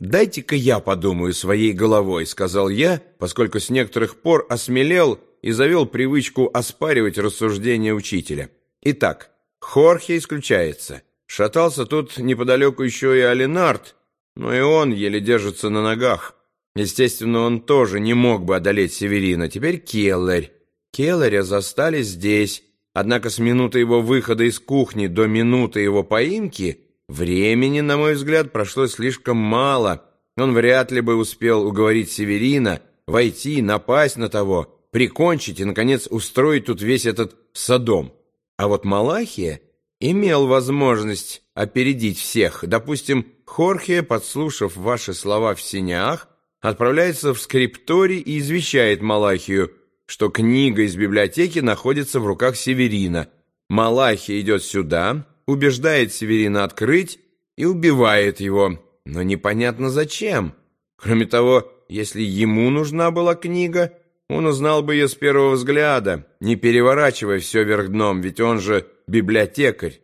«Дайте-ка я подумаю своей головой», — сказал я, поскольку с некоторых пор осмелел и завел привычку оспаривать рассуждения учителя. Итак, Хорхе исключается. Шатался тут неподалеку еще и Алинард, но и он еле держится на ногах. Естественно, он тоже не мог бы одолеть Северина. Теперь Келлер. Келлеря застали здесь, однако с минуты его выхода из кухни до минуты его поимки времени, на мой взгляд, прошло слишком мало. Он вряд ли бы успел уговорить Северина войти, напасть на того, прикончить и, наконец, устроить тут весь этот Содом. А вот Малахия имел возможность опередить всех. Допустим, Хорхе, подслушав ваши слова в сенях, отправляется в скрипторий и извещает Малахию, что книга из библиотеки находится в руках Северина. Малахия идет сюда, убеждает Северина открыть и убивает его. Но непонятно зачем. Кроме того, если ему нужна была книга, он узнал бы ее с первого взгляда, не переворачивая все вверх дном, ведь он же библиотекарь.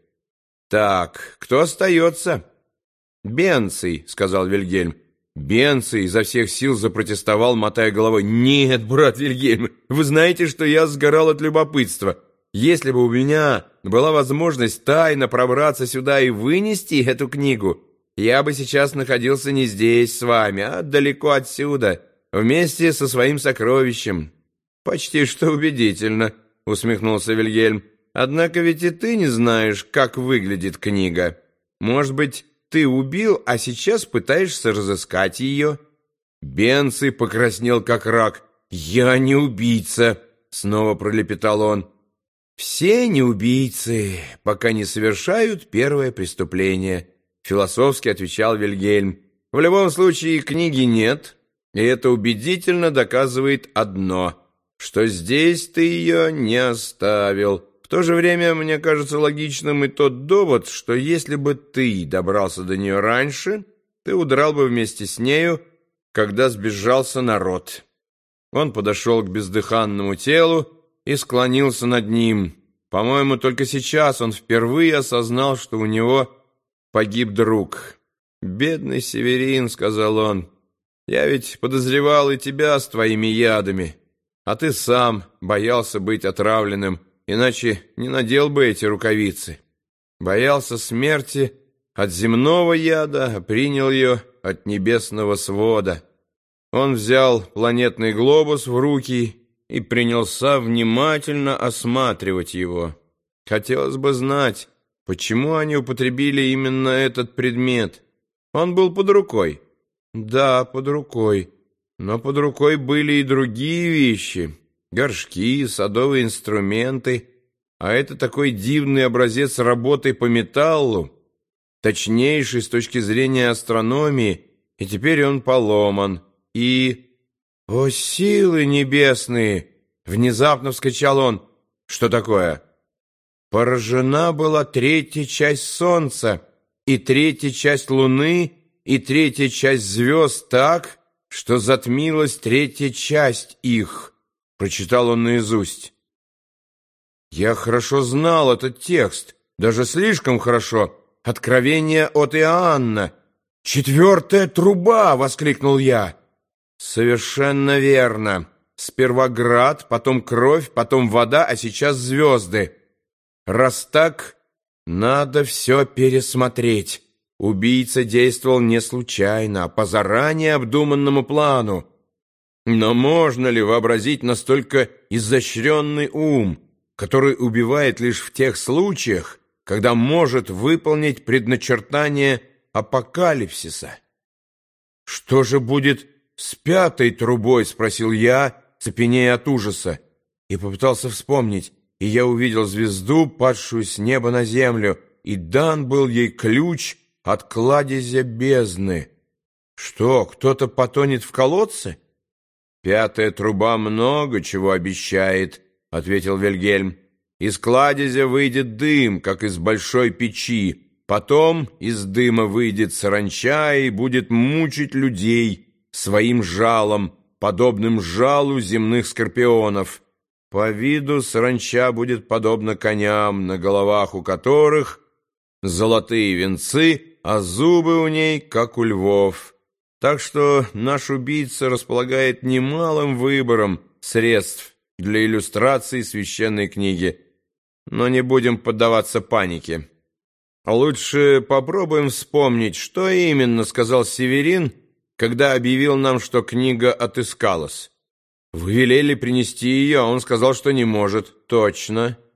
«Так, кто остается?» «Бенций», — сказал Вильгельм. Бенций изо всех сил запротестовал, мотая головой. «Нет, брат Вильгельм, вы знаете, что я сгорал от любопытства. Если бы у меня была возможность тайно пробраться сюда и вынести эту книгу, я бы сейчас находился не здесь с вами, а далеко отсюда, вместе со своим сокровищем». «Почти что убедительно», — усмехнулся Вильгельм. «Однако ведь и ты не знаешь, как выглядит книга. Может быть, ты убил, а сейчас пытаешься разыскать ее?» Бенций покраснел, как рак. «Я не убийца», — снова пролепетал он. «Все не убийцы, пока не совершают первое преступление», — философски отвечал Вильгельм. «В любом случае книги нет, и это убедительно доказывает одно, что здесь ты ее не оставил. В то же время мне кажется логичным и тот довод, что если бы ты добрался до нее раньше, ты удрал бы вместе с нею, когда сбежался народ». Он подошел к бездыханному телу и склонился над ним. По-моему, только сейчас он впервые осознал, что у него погиб друг. «Бедный Северин», — сказал он, — «я ведь подозревал и тебя с твоими ядами, а ты сам боялся быть отравленным, иначе не надел бы эти рукавицы. Боялся смерти от земного яда, а принял ее от небесного свода». Он взял планетный глобус в руки и принялся внимательно осматривать его. Хотелось бы знать, почему они употребили именно этот предмет. Он был под рукой. Да, под рукой. Но под рукой были и другие вещи. Горшки, садовые инструменты. А это такой дивный образец работы по металлу, точнейший с точки зрения астрономии, и теперь он поломан. И... «О, силы небесные!» — внезапно вскричал он. «Что такое?» «Поражена была третья часть солнца, и третья часть луны, и третья часть звезд так, что затмилась третья часть их», — прочитал он наизусть. Я хорошо знал этот текст, даже слишком хорошо. Откровение от Иоанна. «Четвертая труба!» — воскликнул я. «Совершенно верно. Сперва град, потом кровь, потом вода, а сейчас звезды. Раз так, надо все пересмотреть. Убийца действовал не случайно, а по заранее обдуманному плану. Но можно ли вообразить настолько изощренный ум, который убивает лишь в тех случаях, когда может выполнить предначертание апокалипсиса?» «Что же будет с пятой трубой?» — спросил я, цепенея от ужаса, и попытался вспомнить, и я увидел звезду, падшую с неба на землю, и дан был ей ключ от кладезя бездны. Что, кто-то потонет в колодце? «Пятая труба много чего обещает», — ответил Вильгельм. «Из кладезя выйдет дым, как из большой печи, потом из дыма выйдет саранча и будет мучить людей своим жалом, подобным жалу земных скорпионов. По виду саранча будет подобна коням, на головах у которых золотые венцы, а зубы у ней, как у львов. Так что наш убийца располагает немалым выбором средств для иллюстрации священной книги. Но не будем поддаваться панике. Лучше попробуем вспомнить, что именно сказал Северин, когда объявил нам, что книга отыскалась. Вы велели принести ее, а он сказал, что не может. Точно.